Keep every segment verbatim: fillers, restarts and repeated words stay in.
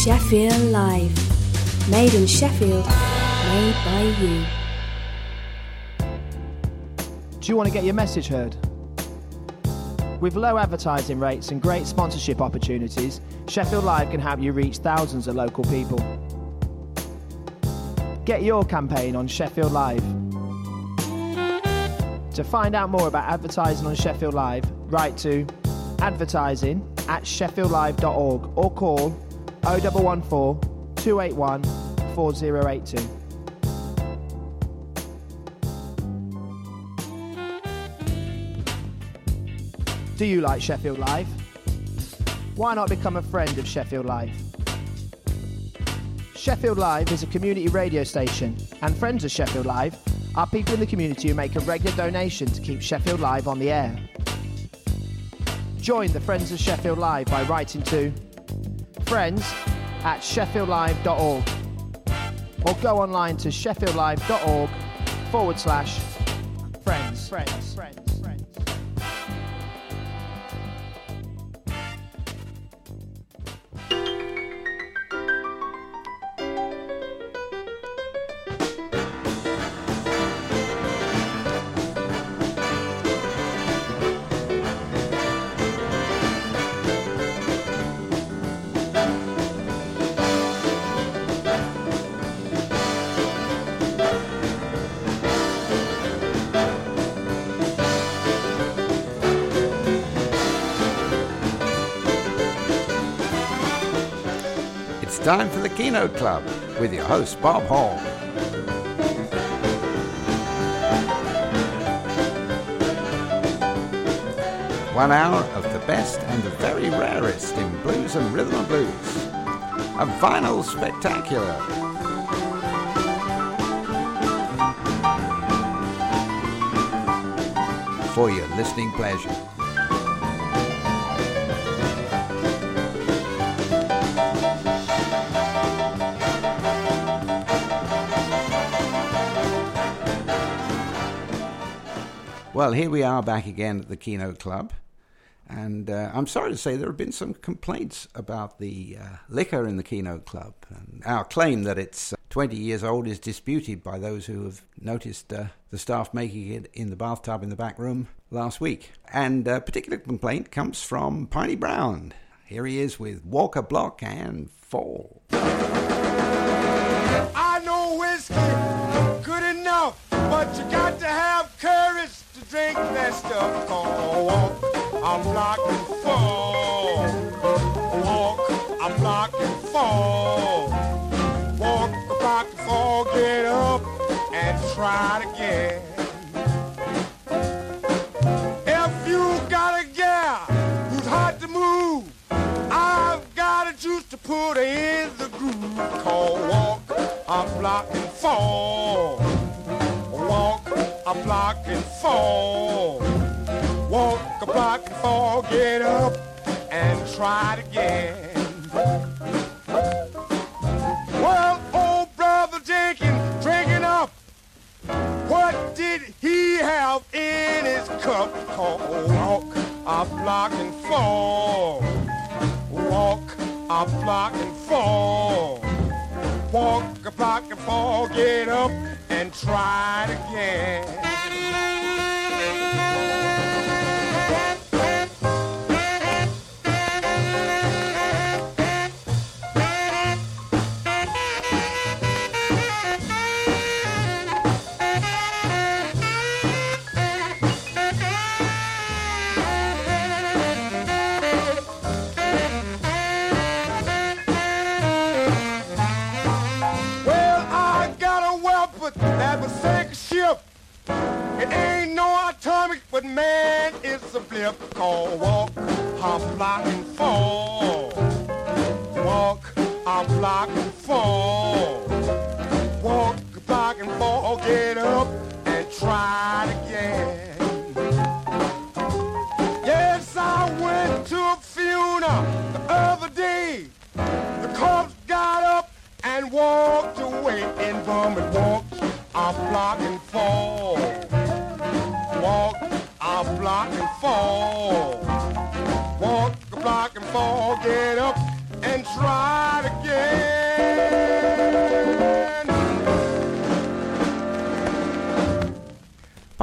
Sheffield Live. Made in Sheffield, made by you. Do you want to get your message heard? With low advertising rates and great sponsorship opportunities, Sheffield Live can help you reach thousands of local people. Get your campaign on Sheffield Live. To find out more about advertising on Sheffield Live, write to advertising at sheffield live dot org or call oh one one four, two eight one, four oh eight two. Do you like Sheffield Live? Why not become a friend of Sheffield Live? Sheffield Live is a community radio station, and friends of Sheffield Live are people in the community who make a regular donation to keep Sheffield Live on the air. Join the Friends of Sheffield Live by writing to friends at sheffield live dot org or go online to sheffield live dot org forward slash friends. Friends. Friends. Time for the Keynote Club with your host Bob Hall. One hour of the best and the very rarest in blues and rhythm and blues. A vinyl spectacular. For your listening pleasure. Well, here we are back again at the Keynote Club, and uh, I'm sorry to say there have been some complaints about the uh, liquor in the Keynote Club. And our claim that it's uh, twenty years old is disputed by those who have noticed uh, the staff making it in the bathtub in the back room last week. And a particular complaint comes from Piney Brown. Here he is with Walker Block and Fall. I know whiskey, good enough, but you got to have courage to drink that stuff. Oh, walk, I'm block and fall. Walk, I'm block and fall. Walk, block and fall, get up and try it again. If you got a gal who's hard to move, I've got a juice to put her in the groove. Call walk, I'm block and fall. Walk, a block and fall. Walk, a block and fall. Get up and try it again. Well, old brother Jenkins drinking up. What did he have in his cup? Called walk, a block and fall. Walk, a block and fall. Walk, a block and fall. Get up and try it again. That will sink a ship. It ain't no atomic, but man, it's a blip. Called walk, hop, block, and fall. Walk, hop, block, and fall. Walk, block, and fall. Get up and try it again. Yes, I went to a funeral the other day. The corpse got up and walked away and bum and walked. I block and fall. Walk, I block and fall. Walk, block and fall. Get up and try it again.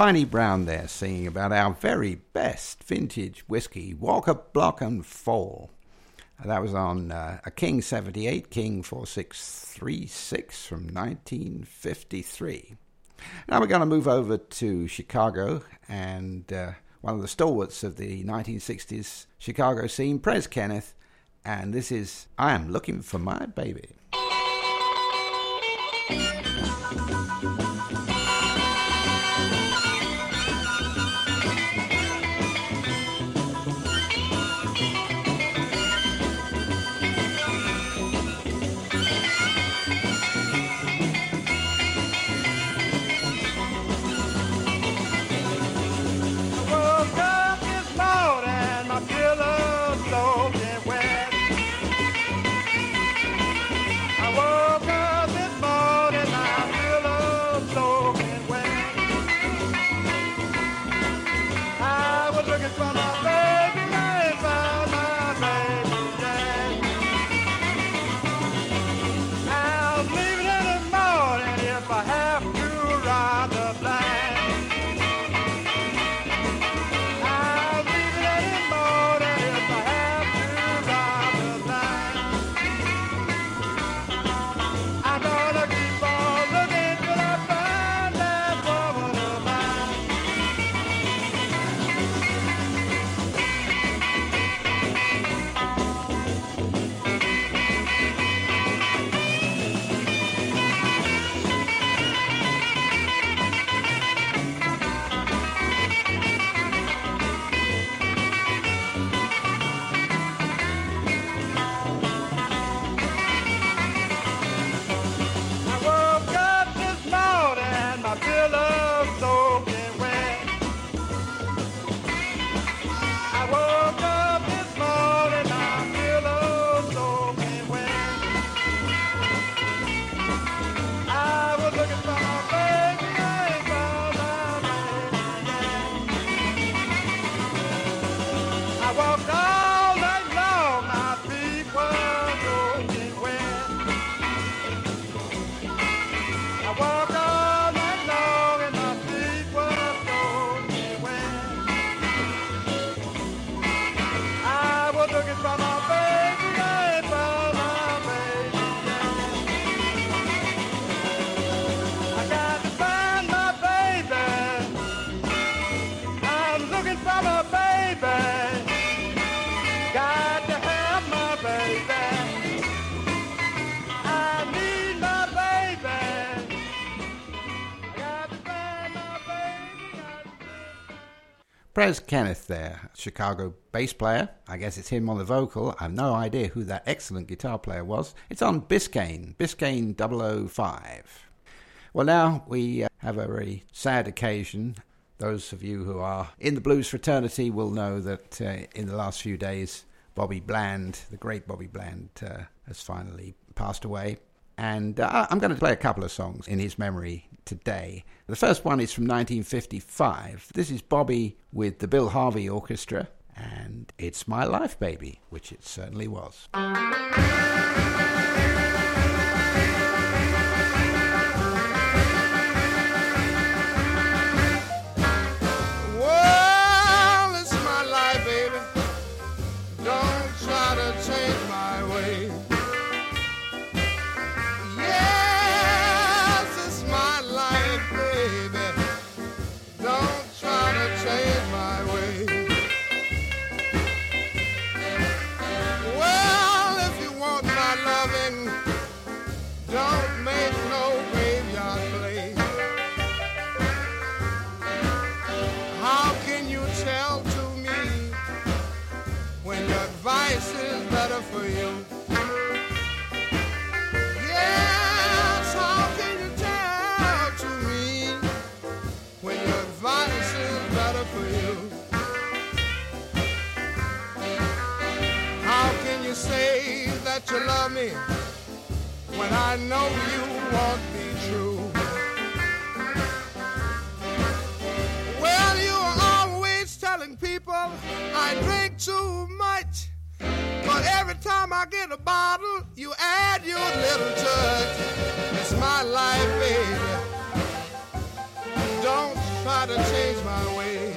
Piney Brown there singing about our very best vintage whiskey, Walker Block and Fall. And that was on uh, a King seventy-eight, King forty-six thirty-six from nineteen fifty-three. Now we're going to move over to Chicago, and uh, one of the stalwarts of the nineteen sixties Chicago scene, Prez Kenneth, and this is I Am Looking for My Baby. Prez Kenneth there, Chicago bass player. I guess it's him on the vocal. I have no idea who that excellent guitar player was. It's on Biscayne, Biscayne double oh five. Well, now we uh, have a very sad occasion. Those of you who are in the blues fraternity will know that uh, in the last few days, Bobby Bland, the great Bobby Bland, uh, has finally passed away. And uh, I'm going to play a couple of songs in his memory today. The first one is from nineteen fifty-five. This is Bobby with the Bill Harvey Orchestra, and It's My Life, Baby, which it certainly was. Well, it's my life, baby. Don't try to change my way. Advice is better for you. Yes, how can you tell to me when your advice is better for you? How can you say that you love me when I know you won't be true? Well, you are always telling people I drink too much. But every time I get a bottle, you add your little touch. It's my life, baby. Don't try got to change my way.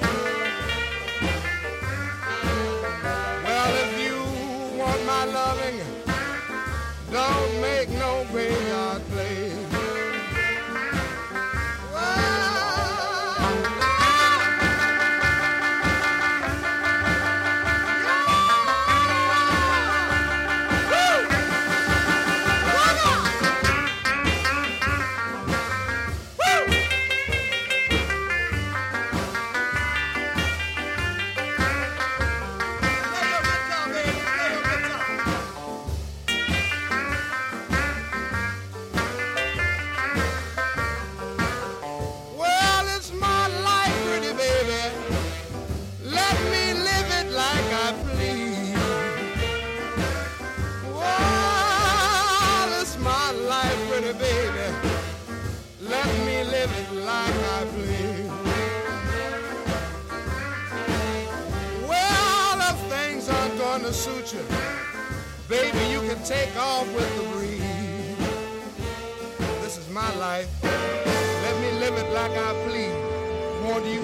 Well, if you want my loving, don't make no graveyard play. To suit you, baby, you can take off with the breeze. This is my life. Let me live it like I please. Won't you?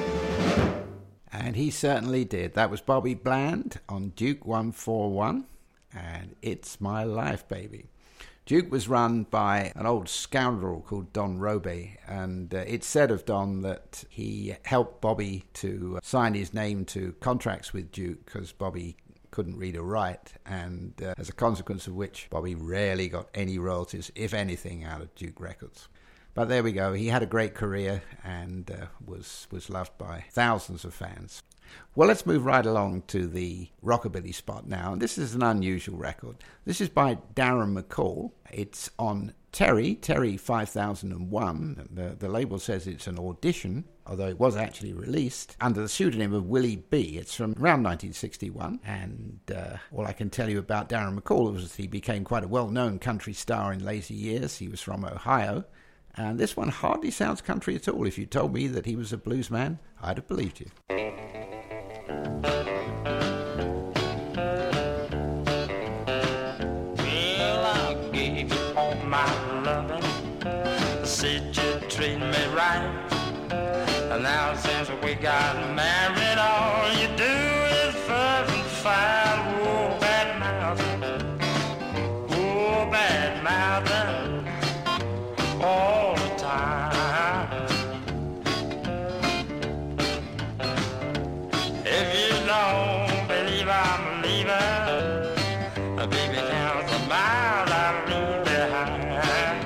And he certainly did. That was Bobby Bland on Duke one forty-one, and It's My Life, Baby. Duke was run by an old scoundrel called Don Robey, and uh, it's said of Don that he helped Bobby to sign his name to contracts with Duke because Bobby couldn't read or write, and uh, as a consequence of which Bobby rarely got any royalties, if anything, out of Duke Records. But there we go. He had a great career and uh, was was loved by thousands of fans. Well, let's move right along to the rockabilly spot now. This is an unusual record. This is by Darren McCall. It's on Terry, Terry five thousand one. The, the label says it's an audition, although it was actually released under the pseudonym of Willie B. It's from around nineteen sixty-one, and uh, all I can tell you about Darren McCall was he became quite a well-known country star in later years. He was from Ohio, and this one hardly sounds country at all. If you told me that he was a blues man, I'd have believed you. Well, I gave you all my loving, said you treat me right. And now since we got married, all you do is fuss and fight. Oh, bad mouthing, oh, bad mouthing, all the time. If you don't believe I'm leaving, baby, count the miles I leave behind.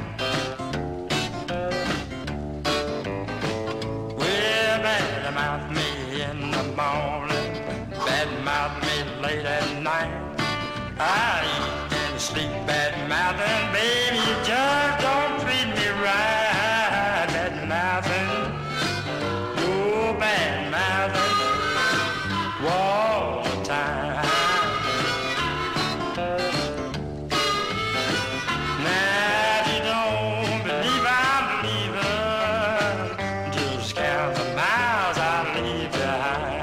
Well, bad mouth me in the morning, bad mouth me late at night. I eat and sleep bad mouthing, baby, you just don't treat me right. Bad mouthing, oh, bad mouthing, all the time. Now if you don't believe I'm leaving, just count the miles I leave behind.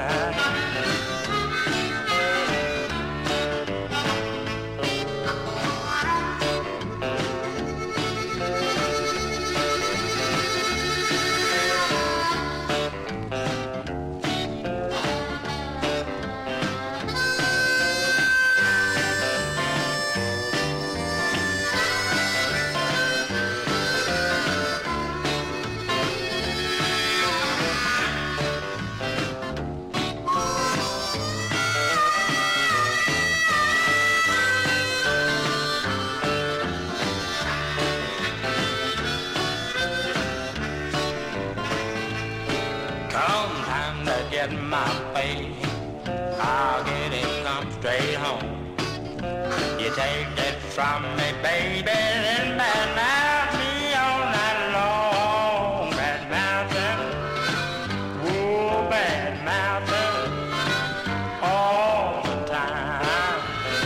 Come time to get my pay, I'll get it come straight home. You take it from me, baby, then bad mouth me all night long. Bad mouthing, oh, bad mouthing, all the time.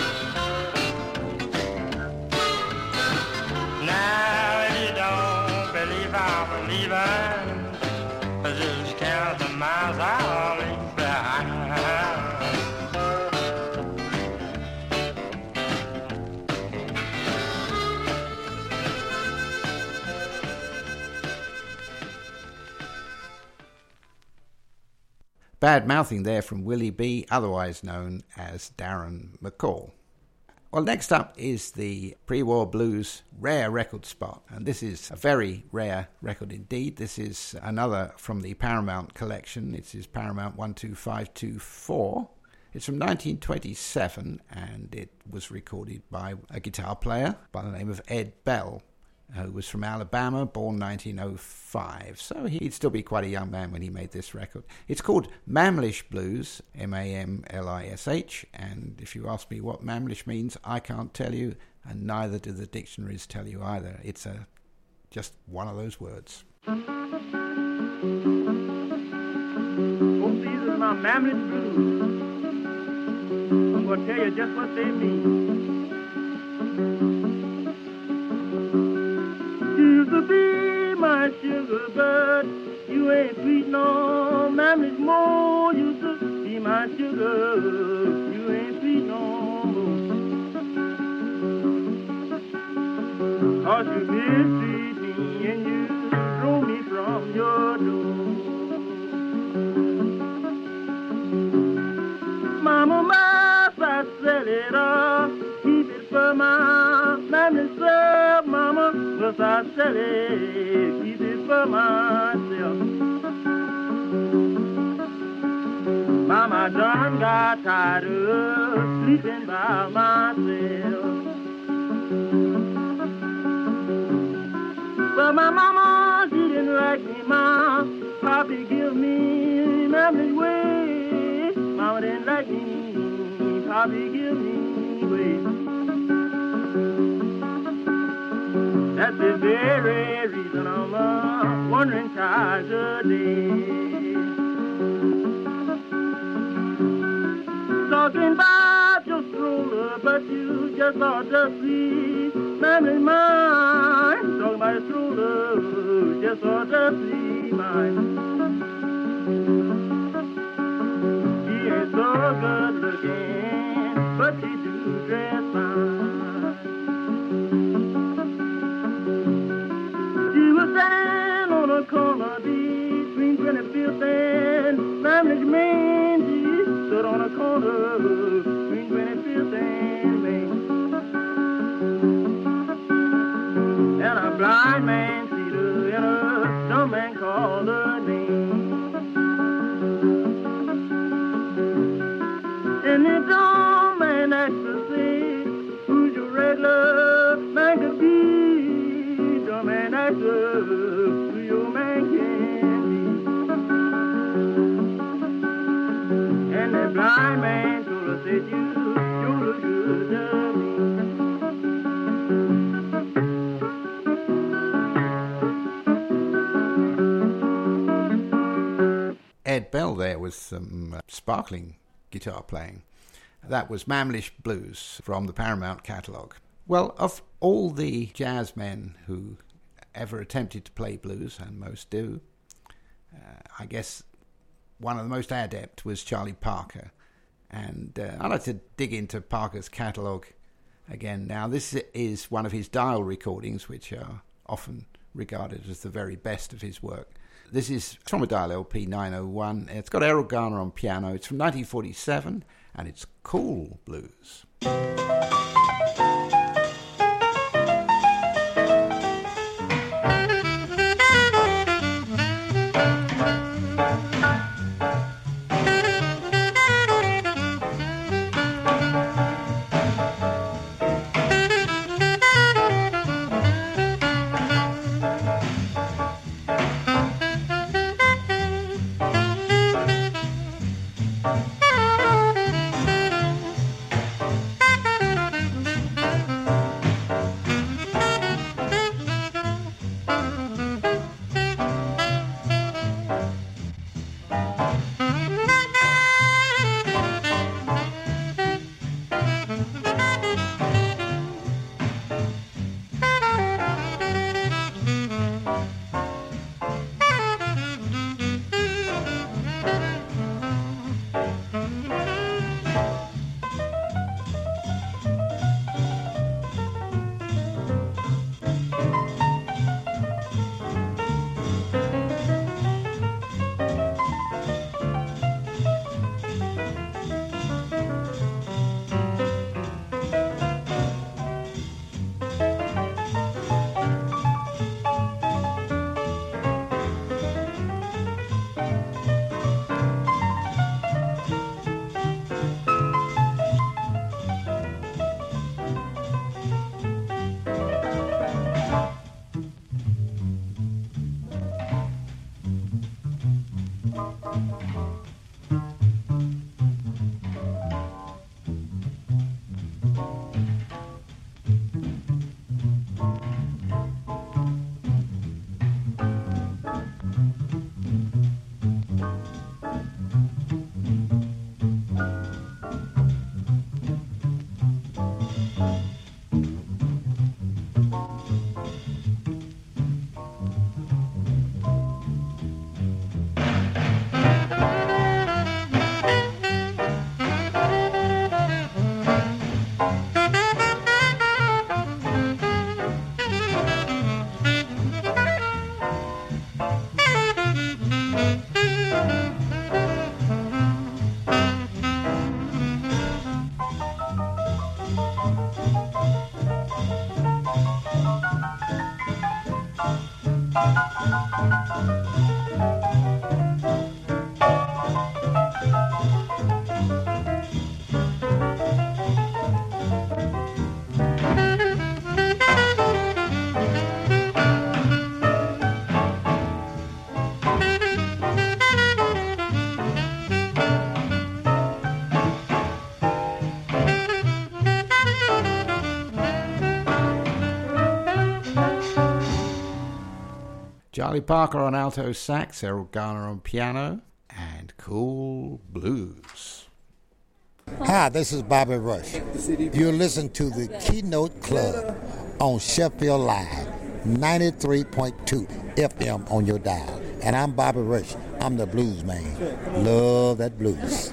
Now if you don't believe I'm leaving, just count the miles I'll leave behind. Bad mouthing there from Willie B, otherwise known as Darren McCall. Well, next up is the pre-war blues rare record spot, and this is a very rare record indeed. This is another from the Paramount collection. It is Paramount one two five two four. It's from nineteen twenty-seven, and it was recorded by a guitar player by the name of Ed Bell, who was from Alabama, born nineteen oh five. So he'd still be quite a young man when he made this record. It's called Mamlish Blues, M A M L I S H, and if you ask me what Mamlish means, I can't tell you, and neither do the dictionaries tell you either. It's a just one of those words. Oh, these are my Mamlish Blues. I'm going to tell you just what they mean. Used to be my sugar, but you ain't sweet no Mamlish more. Used to be my sugar, you ain't sweet no more. Cause you mistreat me and you throw me from your door. Mama, must I sell it all? Keep it for my Mamlish self, mama. Must I sell it? Keep it for myself. Mama done got tired of sleeping by myself. But my mama, she didn't like me, ma. Papi give me Mamlish way. Mama didn't like me. Papi give me way. That's the very reason I'm uh, wondering times a day. Talking about your stroller, but you just ought to see Mamlish mine. Talking about your stroller, just ought to see mine. She ain't so good looking, but she do dress fine. She was standing on a corner between twenty-fifth and Mamlish Main. She stood on a corner between twenty-fifth and Main. And a blind man see her and a dumb man called her name. And the dumb man asked her, say, who's your regular man could be? Dumb man asked her, who your man can be? And the blind man told her, said, you, you look good to me. Ed Bell there with some uh, sparkling guitar playing. That was Mamlish Blues from the Paramount catalogue. Well, of all the jazz men who ever attempted to play blues, and most do, uh, I guess one of the most adept was Charlie Parker. And uh, I'd like to dig into Parker's catalogue again now. This is one of his dial recordings, which are often regarded as the very best of his work. This is from a Dial L P nine oh one. It's got Errol Garner on piano. It's from nineteen forty-seven, and it's Cool Blues. Thank you. Charlie Parker on alto sax, Errol Garner on piano, and Cool Blues. Hi, this is Bobby Rush. You're listening to the Keynote Club on Sheffield Live, ninety-three point two F M on your dial. And I'm Bobby Rush. I'm the blues man. Love that blues.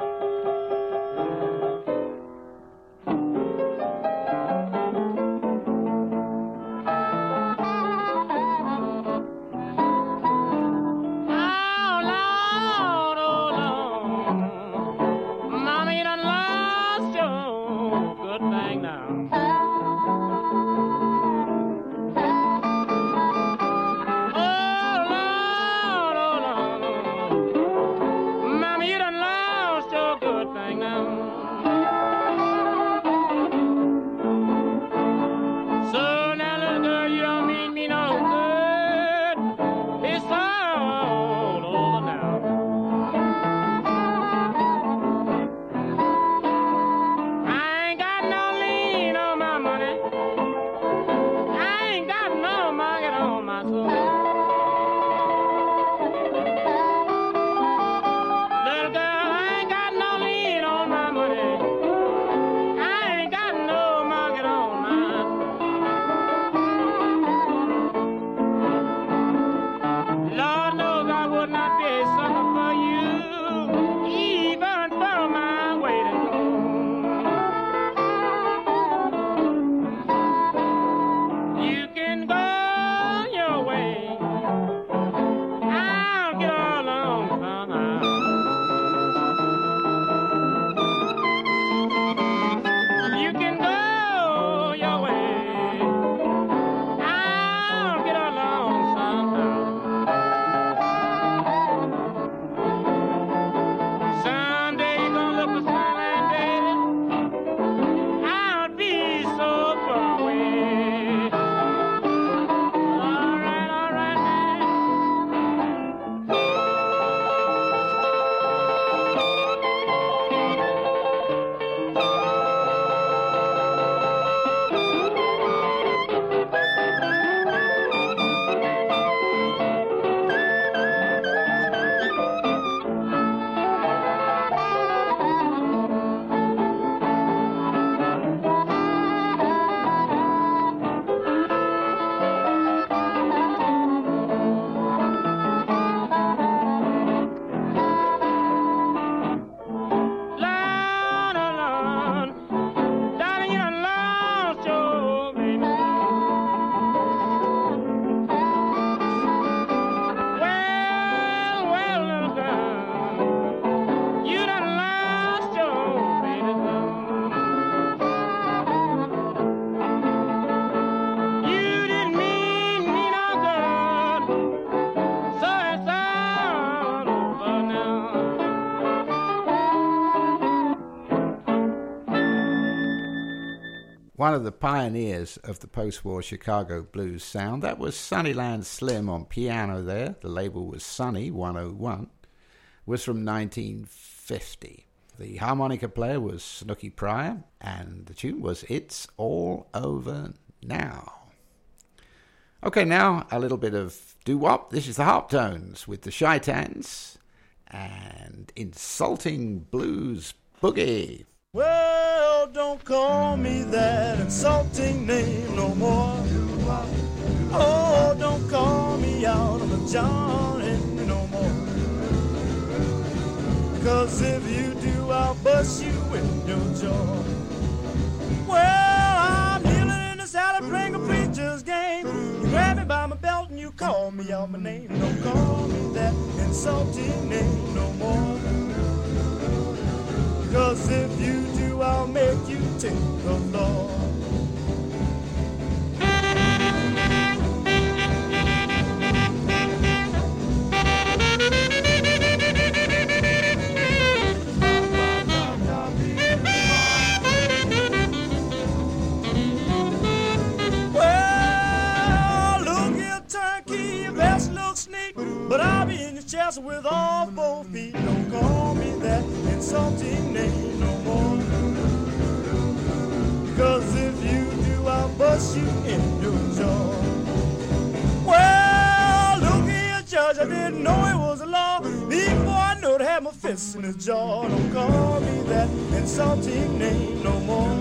One of the pioneers of the post-war Chicago blues sound, that was Sunnyland Slim on piano there. The label was Sunny one oh one, was from nineteen fifty. The harmonica player was Snooky Pryor, and the tune was It's All Over Now. Okay, now a little bit of doo-wop. This is the Harptones with the Chi-Tans and Insulting Blues Boogie. Well, don't call me that insulting name no more. Oh, don't call me out of a Johnny no more. Cause if you do, I'll bust you in your jaw. Well, I'm kneeling in the salad playing a preacher's game. You grab me by my belt and you call me out my name. Don't call me that insulting name no more. Cause if you do, I'll make you take the law. Well, look here, turnkey, your vest looks neat, but I'll be in your chest with all four feet. Don't call me that insulting name no more. Cause if you do, I'll bust you in your jaw. Well, missing his jaw. Don't call me that insulting name no more.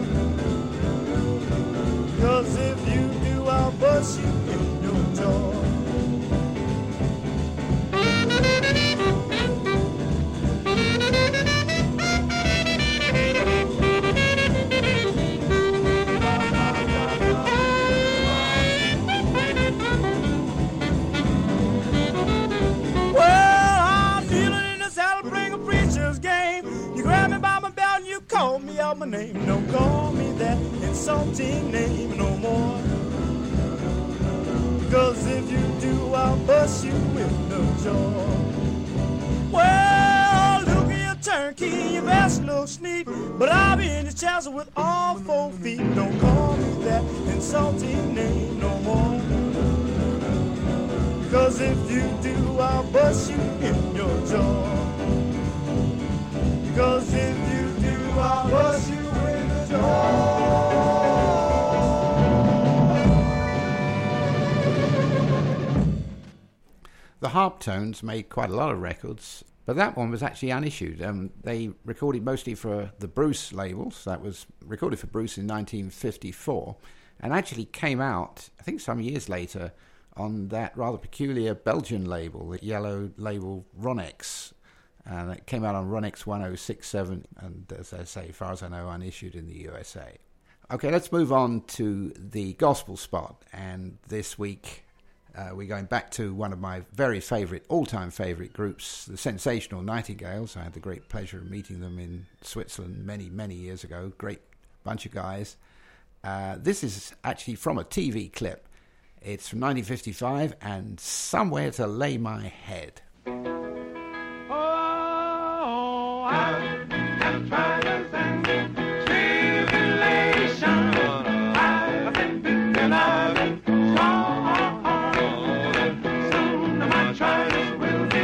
Cause if you do, I'll bust you in your jaw. Call me out my name, don't call me that insulting name no more. Cause if you do, I'll bust you in the jaw. Well, look at your turnkey, your vest looks neat, but I'll be in the chassis with all four feet. Don't call me that insulting name no more. Cause if you do, I'll bust you in your jaw. Cause if you I'll bust you in the jaw. The Harptones made quite a lot of records, but that one was actually unissued. Um, they recorded mostly for the Bruce labels. That was recorded for Bruce in nineteen fifty-four and actually came out, I think some years later, on that rather peculiar Belgian label, the yellow label Ronex. And it came out on Ronex one oh six seven, and as I say, as far as I know, unissued in the U S A. Okay, let's move on to the gospel spot. And this week, uh, we're going back to one of my very favourite, all-time favourite groups, the Sensational Nightingales. I had the great pleasure of meeting them in Switzerland many, many years ago. Great bunch of guys. Uh, this is actually from a T V clip. It's from nineteen fifty-five, and Somewhere to Lay My Head. I'm trials and tribulation. I've been thinking I've been strong. Soon my trials will be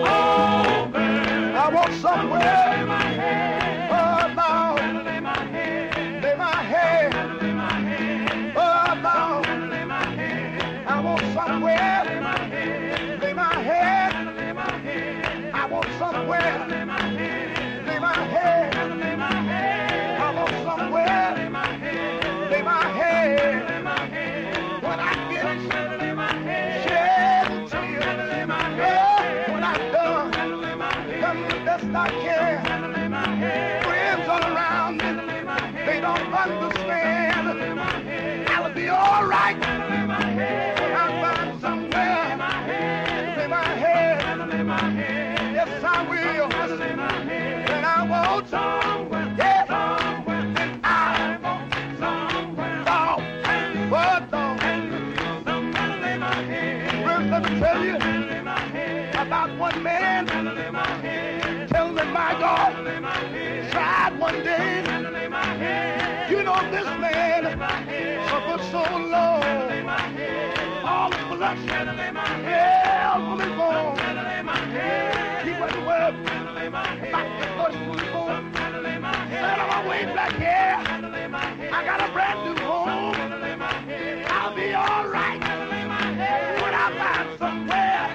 over. I want somewhere. Lay my head. Oh, Lord. Lay my head. Lay my head. Lay my head. Oh, Lord. Lay my head. I want somewhere. Lay my head. Lay my head. Lay my head. I want somewhere. Lay my head. Lay my head. Lay my head. I want somewhere. Lay my head. Lay my head. Lay my head. When I get Lay my head. shed a tear. Lay my Oh, head. when I'm done, Lay my head. done the best I can. Lay my head. Friends all around me, Lay my head. they don't understand. Lay my head. I'll be all right Lay my head. when I find somewhere. Lay my head. Lay my head. Lay my head. Yes, I will. Lay my head. When I want Somewhere. yeah, Somewhere. then I want somewhere. thought, what thought? Somewhere. Lay my head. Friends, let me tell you Lay my head. about one man. Lay my head. Tell me, my God, Lay my head. tried one day. Lay my head. You know this man suffered so long. Lay my head. All the blood Lay my head. hell from his bones. Lay my head. He went to work, Lay my head. back to first from his bones. Lay my head. Said on my way back here, Lay my head. I got a brand new home. Lay my head. I'll be all right Lay my head. when I find somewhere.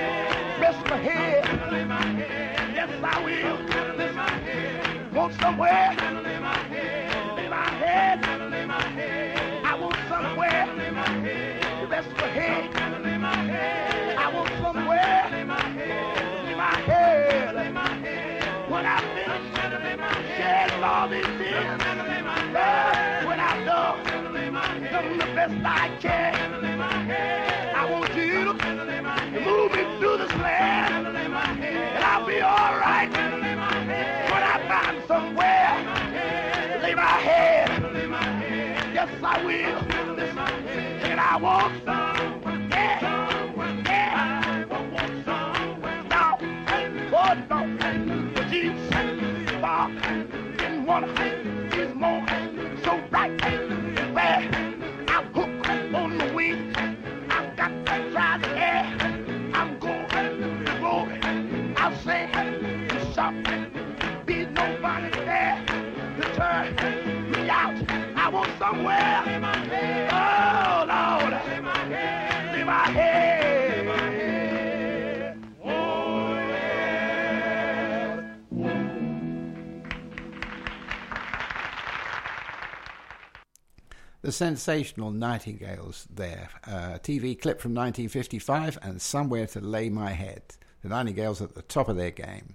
Rest my head. Lay my head. Yes, I will. Lay my head. Want somewhere? Lay my head. Lay my head. Lay my head. I want somewhere. Lay my head. Rest my head. Lay my head. I want somewhere. Lay my head. Lay my head. Lay my head. When I finish, Lay my head. shed all these tears. Lay my Uh, head. when I'm done, Lay my head. done the best I can. Lay my head. I want you Lay my to head. move me through this land, Lay my head. and I'll be all right Lay my head. when I find somewhere. Lay my head. Lay my head. Yes, I will. Lay my head. And I want Somewhere. yeah, Somewhere. yeah. I want somewhere. Now, oh no, the jeans, Bob, and one is more so bright and bad. I'm hooked on the wings. I've got to try the air. I'm going to roll. I'll say, stop, be nobody there to turn me out. I want somewhere. Oh Lord, the sensational Nightingales there. Uh, T V clip from nineteen fifty-five and Somewhere to Lay My Head. The Nightingales at the top of their game.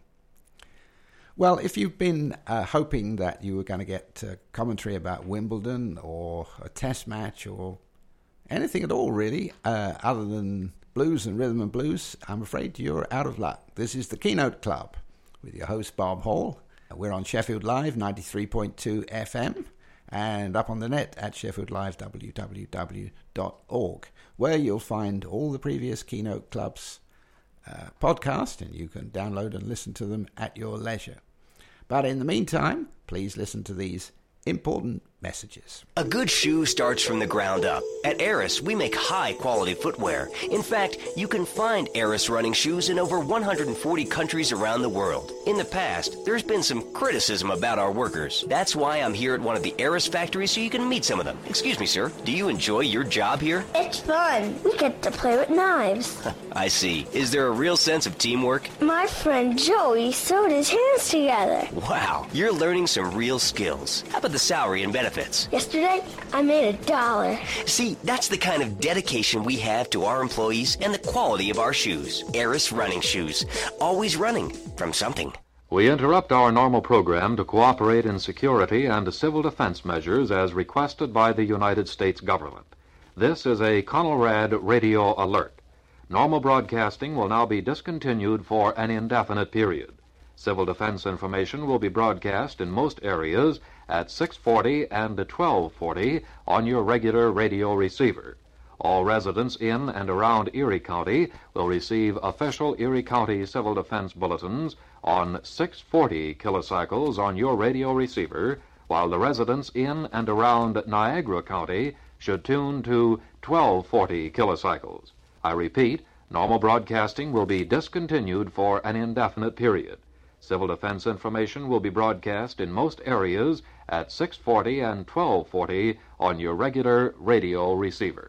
Well, if you've been uh, hoping that you were going to get uh, commentary about Wimbledon or a test match or anything at all, really, uh, other than blues and rhythm and blues, I'm afraid you're out of luck. This is the Keynote Club with your host, Bob Hall. We're on Sheffield Live, ninety-three point two F M, and up on the net at Sheffield Live, w w w dot org, where you'll find all the previous Keynote Clubs uh, podcast, and you can download and listen to them at your leisure. But in the meantime, please listen to these important messages. A good shoe starts from the ground up. At Eris, we make high-quality footwear. In fact, you can find Eris running shoes in over one hundred forty countries around the world. In the past, there's been some criticism about our workers. That's why I'm here at one of the Eris factories so you can meet some of them. Excuse me, sir. Do you enjoy your job here? It's fun. We get to play with knives. I see. Is there a real sense of teamwork? My friend Joey sewed his hands together. Wow, you're learning some real skills. How about the salary and benefits? Yesterday, I made a dollar. See, that's the kind of dedication we have to our employees and the quality of our shoes. Eris running shoes. Always running from something. We interrupt our normal program to cooperate in security and civil defense measures as requested by the United States government. This is a Conelrad radio alert. Normal broadcasting will now be discontinued for an indefinite period. Civil defense information will be broadcast in most areas at six forty and twelve forty on your regular radio receiver. All residents in and around Erie County will receive official Erie County Civil Defense bulletins on six forty kilocycles on your radio receiver, while the residents in and around Niagara County should tune to twelve forty kilocycles. I repeat, normal broadcasting will be discontinued for an indefinite period. Civil defense information will be broadcast in most areas at six forty and twelve forty on your regular radio receiver.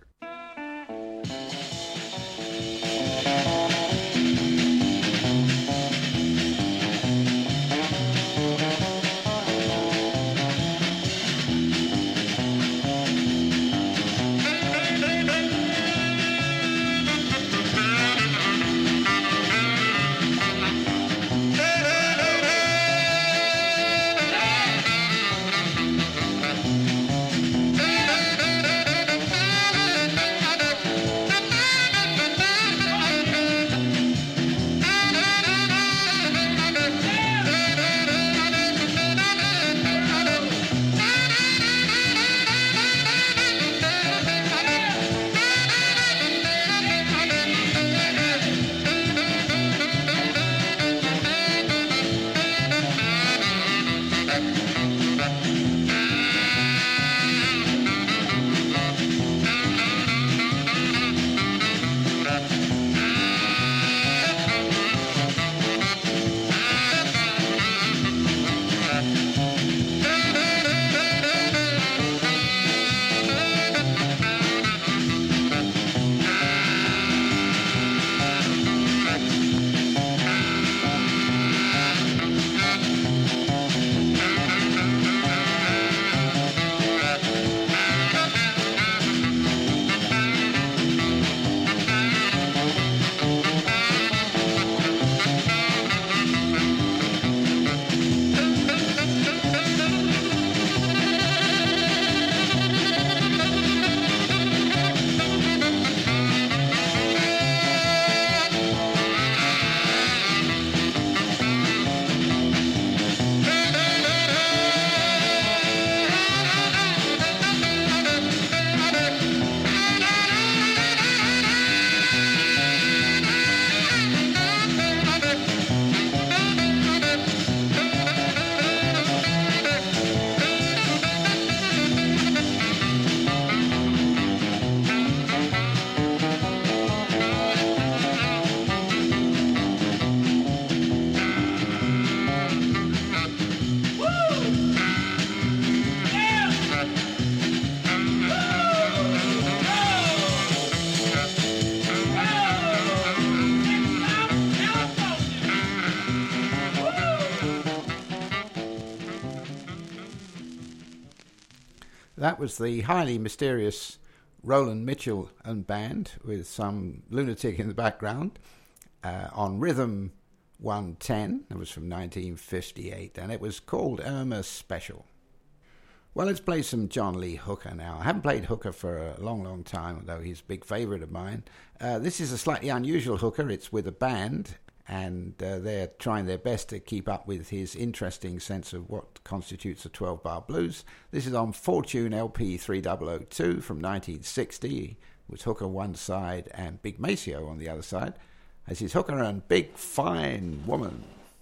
that was the highly mysterious Roland Mitchell and band with some lunatic in the background uh, on Rhythm one ten. It was from nineteen fifty-eight, and it was called Irma Special. Well, let's play some John Lee Hooker now. I haven't played Hooker for a long, long time, although he's a big favourite of mine. Uh, this is a slightly unusual Hooker. It's with a band, and uh, they're trying their best to keep up with his interesting sense of what constitutes a twelve-bar blues. This is on Fortune L P three thousand two from nineteen sixty, with Hooker one side and Big Maceo on the other side. This is Hooker and Big Fine Woman.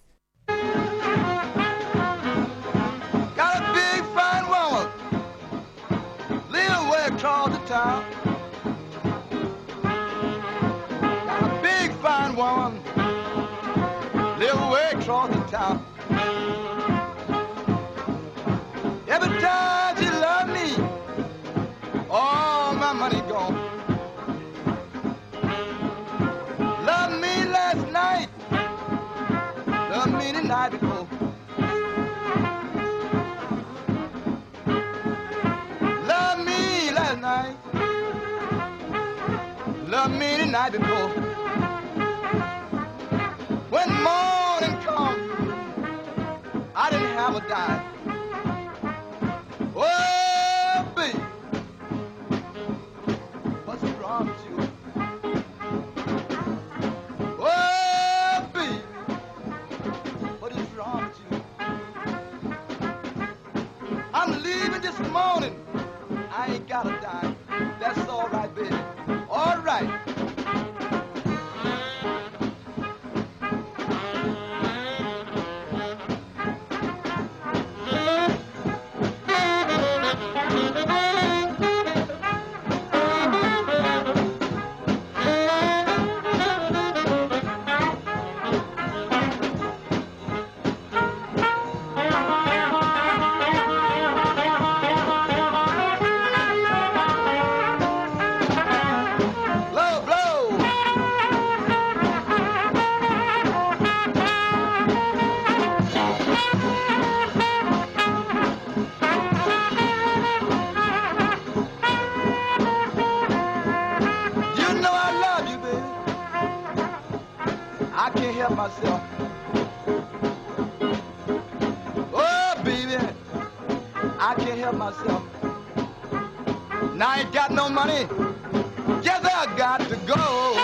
Got a big fine woman, little way across the town. Got a big fine woman, little way across the town. Every time she loved me, all my money gone. Love me last night, love me the night before. Love me last night, love me the night before. When morning come, I didn't have a dime. Oh, baby, what's wrong with you? Oh, baby, what is wrong with you? I'm leaving this morning. I ain't got a dime. That's all right, baby. All right. Myself. Oh, baby, I can't help myself. Now I ain't got no money. Yes, I got to go.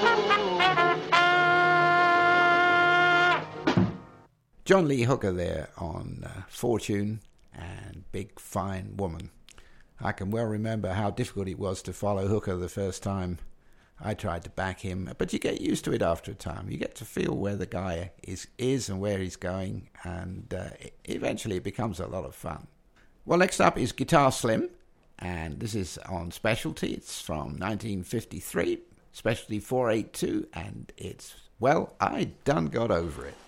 John Lee Hooker there on uh, Fortune and Big Fine Woman. I can well remember how difficult it was to follow Hooker the first time I tried to back him, but you get used to it after a time. You get to feel where the guy is is and where he's going, and uh, eventually it becomes a lot of fun. Well, next up is Guitar Slim, and this is on Specialty. It's from nineteen fifty-three, Specialty four eighty-two, and it's, well, I done got over it.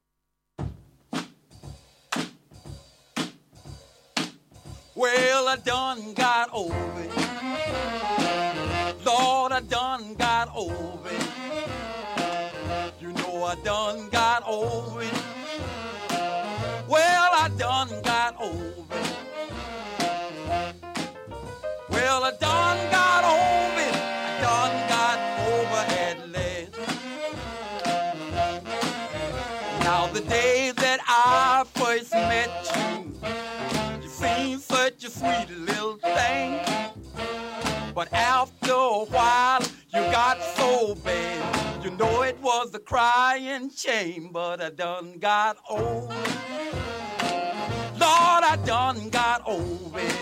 Well, I done got over it. Lord, I done got over it. You know I done got over it. Well, I done got over it. Well, I done got over it. I done got over at last. Now the day that I first met you, you seemed such a sweet little thing. But after a while, you got so bad. You know it was a crying shame, but I done got over it. Lord, I done got over it.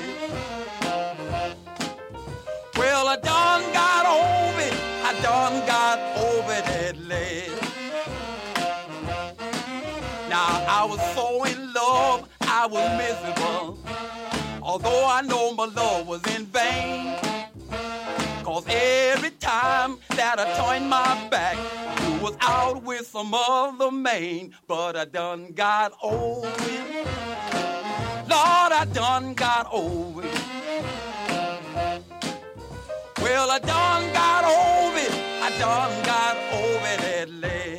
Well, I done got over it. I done got over it at last. Now, I was so in love, I was miserable. Although I know my love was in vain. Cause every time that I turned my back, you was out with some other man. But I done got over it. Lord, I done got over it. Well, I done got over it. I done got over it at last.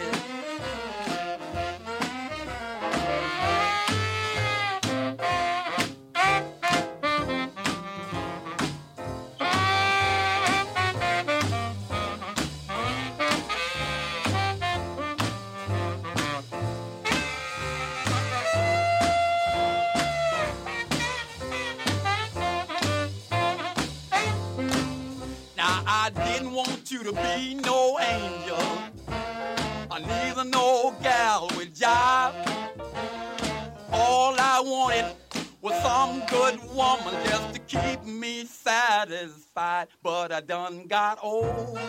Now I didn't want you to be no angel, or neither no gal with jive. All I wanted was some good woman just to keep me satisfied. But I done got old.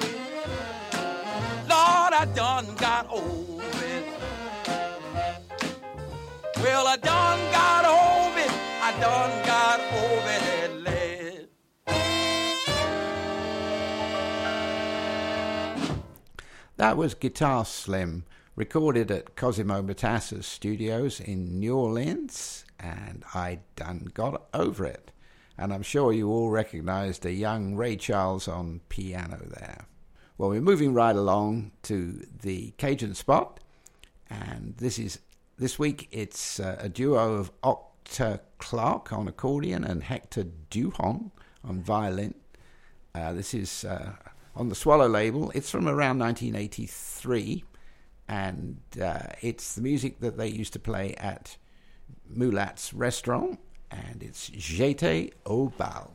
Lord, I done got old. Well, I done got over it. I done got over it, lad. That was Guitar Slim, recorded at Cosimo Matassa's studios in New Orleans, and I done got over it. And I'm sure you all recognized a young Ray Charles on piano there. Well, we're moving right along to the Cajun spot, and this is this week it's uh, a duo of Octa Clark on accordion and Hector Duhon on violin. Uh, this is uh, on the Swallow label. It's from around nineteen eighty-three, and uh, it's the music that they used to play at Mulat's restaurant, and it's J'étais au bal.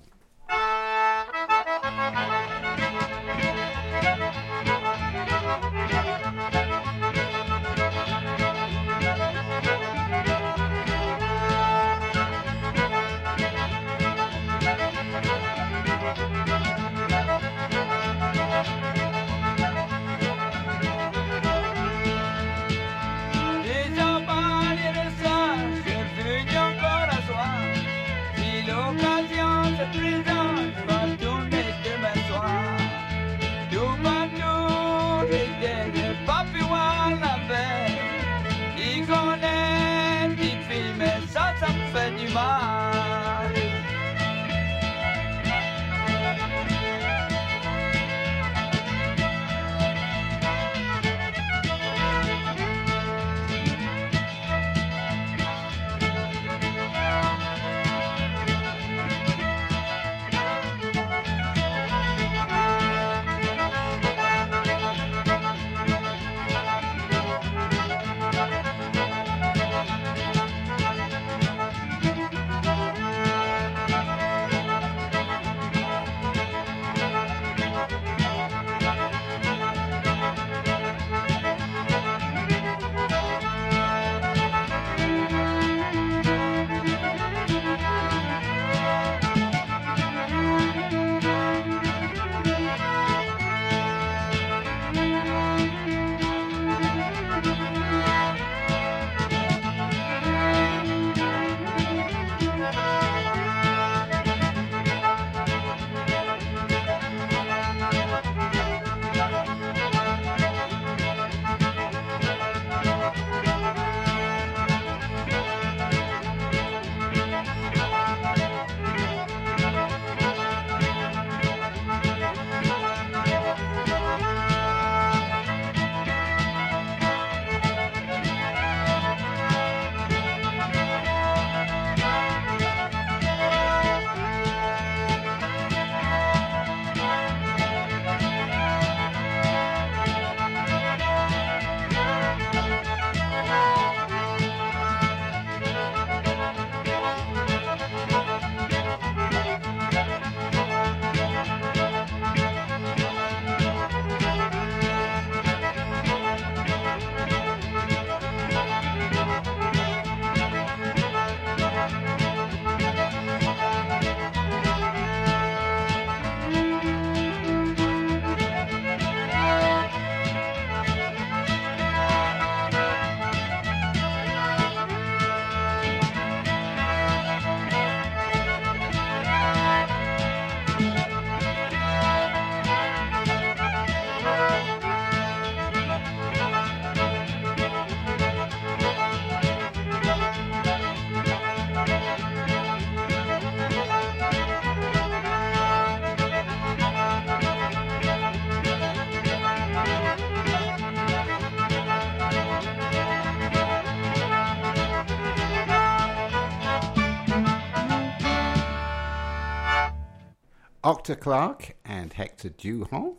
Octa Clark and Hector Duhon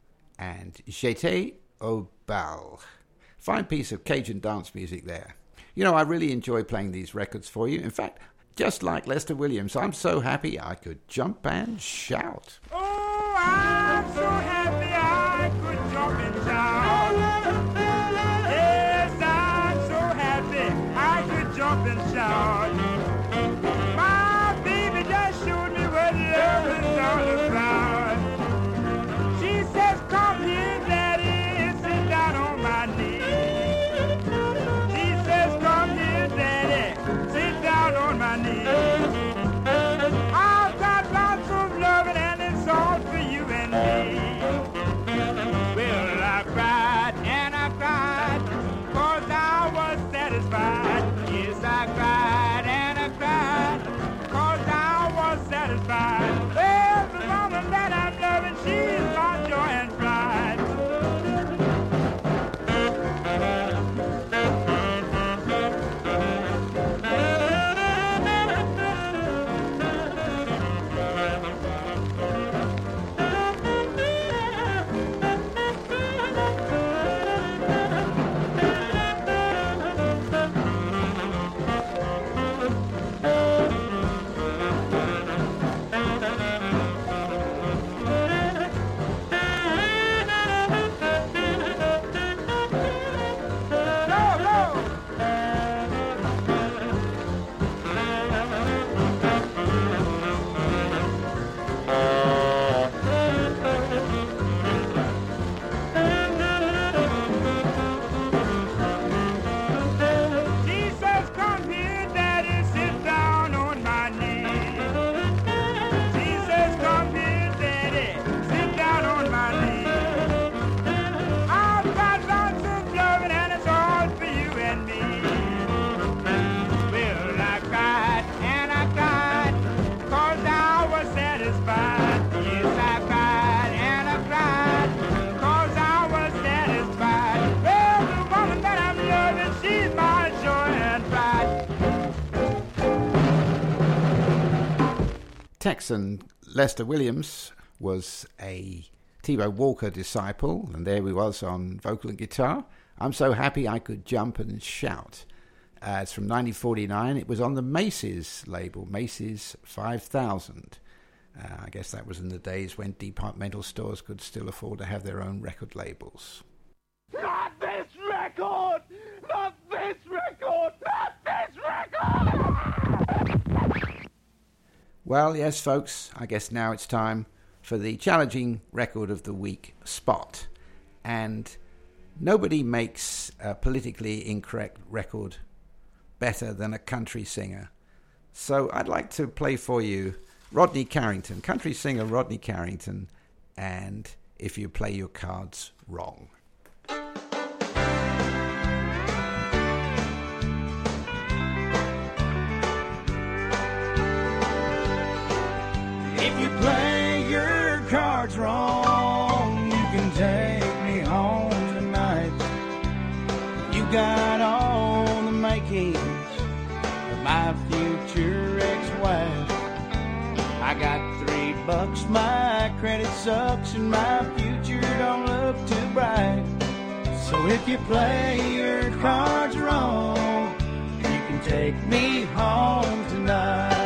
and J'étais au bal. Fine piece of Cajun dance music there. You know, I really enjoy playing these records for you. In fact, just like Lester Williams, I'm so happy I could jump and shout. Oh, I Texan Lester Williams was a T-Bone Walker disciple, and there he was on vocal and guitar. I'm So Happy I Could Jump and Shout. Uh, it's from nineteen forty-nine. It was on the Macy's label, Macy's five thousand. Uh, I guess that was in the days when departmental stores could still afford to have their own record labels. Not this record! Not this record! Not this record! Well, yes, folks, I guess now it's time for the challenging record of the week spot. And nobody makes a politically incorrect record better than a country singer. So I'd like to play for you Rodney Carrington, country singer Rodney Carrington, and If You Play Your Cards Wrong. If you play your cards wrong, you can take me home tonight. You got all the makings of my future ex-wife. I got three bucks, my credit sucks, and my future don't look too bright. So if you play your cards wrong, you can take me home tonight.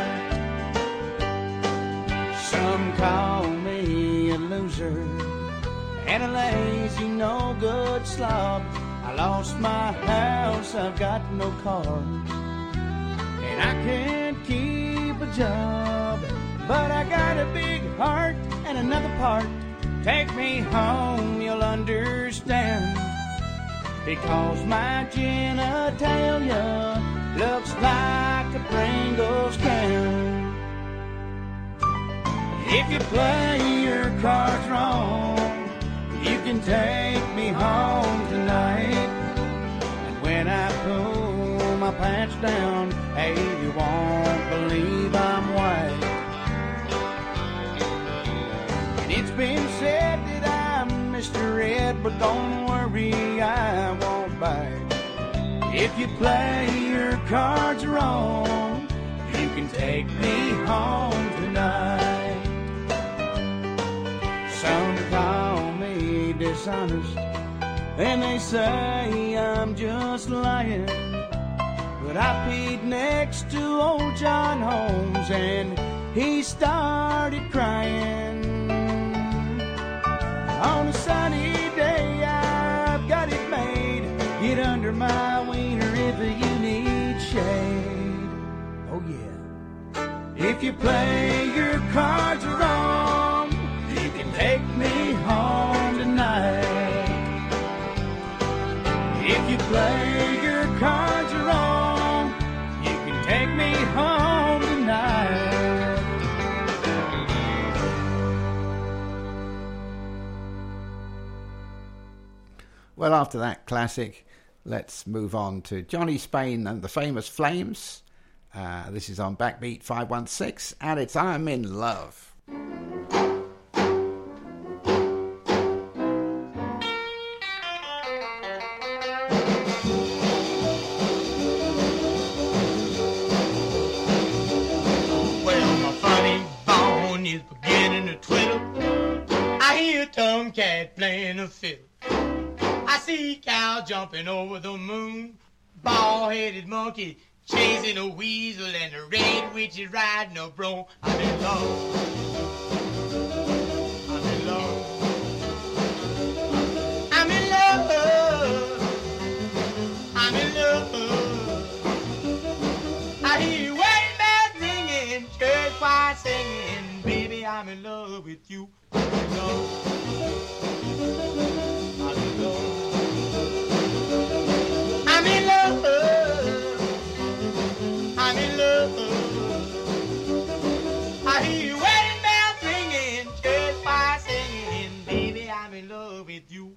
Some call me a loser and a lazy, no good slob. I lost my house, I've got no car, and I can't keep a job. But I got a big heart and another part. Take me home, you'll understand. Because my genitalia looks like a Pringles can. If you play your cards wrong, you can take me home tonight. And when I pull my pants down, hey, you won't believe I'm white. And it's been said that I'm Mister Ed, but don't worry, I won't bite. If you play your cards wrong, you can take me home tonight. Some call me dishonest, and they say I'm just lying. But I peed next to old John Holmes, and he started crying. On a sunny day, I've got it made. Get under my wiener if you need shade. Oh yeah. If you play your cards wrong, you can take me home tonight. If you play your cards wrong, you can take me home tonight. Well, after that classic, let's move on to Johnny Spain and the Famous Flames. Uh, this is on Backbeat five one six, and it's I'm in Love. Is beginning to twiddle. I hear a tomcat playing a fiddle. I see cow jumping over the moon, bald-headed monkey chasing a weasel, and a red witch is riding a broom. I'm in love. I'm in love. I'm in love. I'm in love. I hear wedding bells ringing, church choir singing. Baby, I'm in love with you. I'm in love. I'm in love. I'm in love. I'm in love. I hear wedding bells ringing, church choir singing. Baby, I'm in love with you.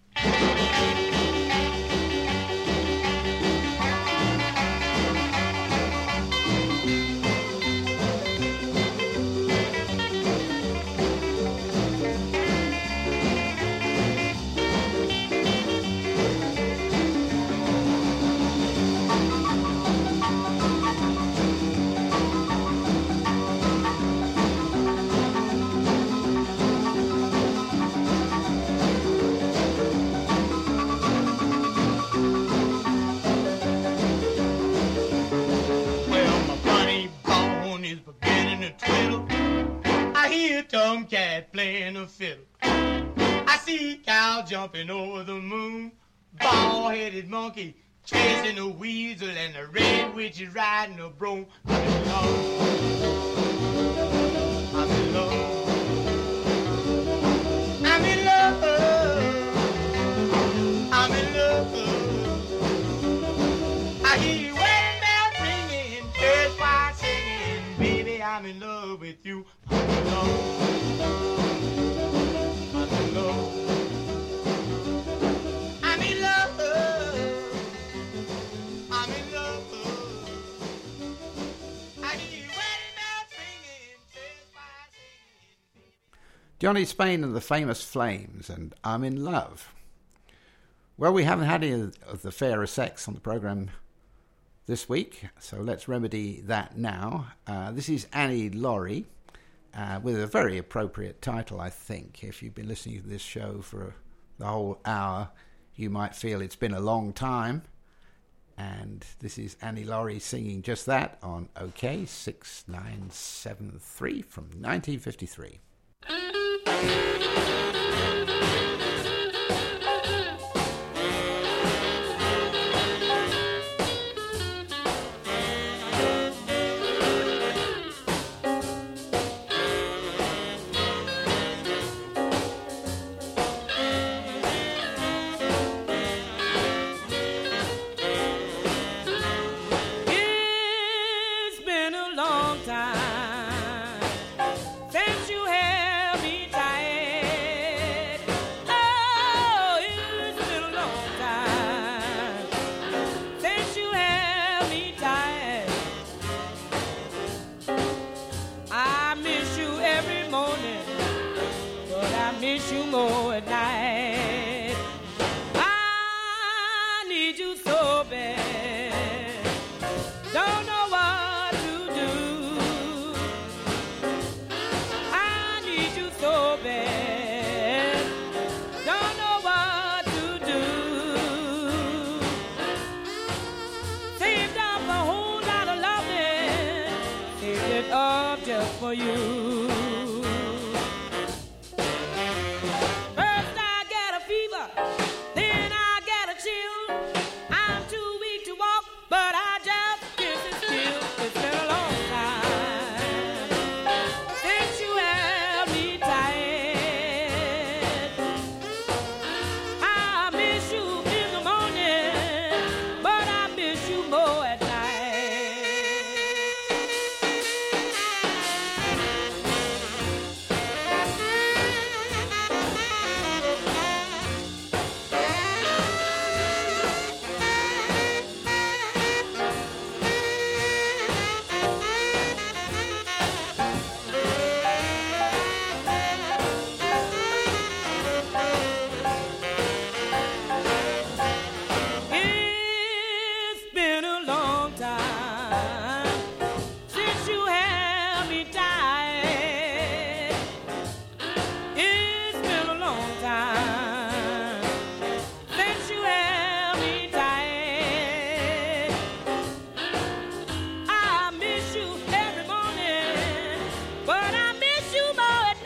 playing a fiddle. I see cow jumping over the moon, bald-headed monkey chasing a weasel, and the red witch is riding a broom. I'm in love. I'm in love. I'm in love. I'm in love. I hear you wedding bells ringing, church choir singing, baby, I'm in love with you. I'm in love. I'm in love. I'm in love. I'm in love. I hear you wedding bells ringing, church choir singing. Johnny Spain and the Famous Flames and I'm in Love. Well, we haven't had any of the fairer sex on the programme this week, so let's remedy that now. Uh, this is Annie Laurie, uh, with a very appropriate title, I think. If you've been listening to this show for the whole hour, you might feel it's been a long time. And this is Annie Laurie singing just that on OK six nine seven three from nineteen fifty-three. It's been a long time since you held me tight. Oh, it's been a long time since you held me tight. I miss you every morning, but I miss you more at night. I need you so bad, don't know what to do. I need you so bad, don't know what to do. Saved up a whole lot of loving, saved it up just for you. First I get a fever, then I get a chill. I'm too weak to walk, but I just can't sit still. It's been a long time since you held me tight. I miss you in the morning, but I miss you more at night. It's been a long time since you held me tight. It's been a long time since you held me tight. I miss you every morning, but I miss you more at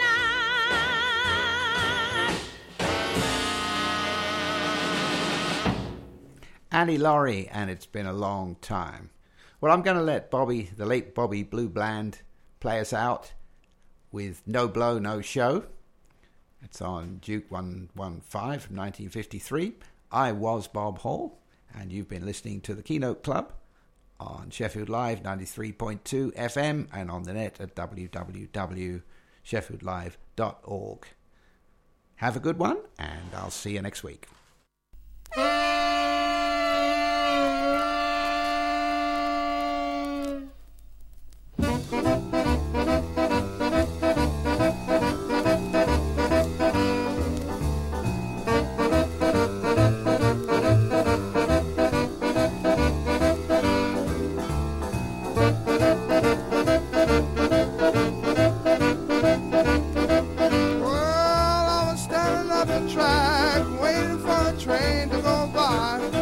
night. Annie Laurie, and it's been a long time. Well, I'm going to let Bobby, the late Bobby Blue Bland, play us out with No Blow, No Show. It's on Duke one fifteen from nineteen fifty-three. I was Bob Hall, and you've been listening to the Keynote Club on Sheffield Live ninety-three point two F M and on the net at w w w dot sheffield live dot org. Have a good one, and I'll see you next week. Well, I was standing at the track waiting for a train to go by.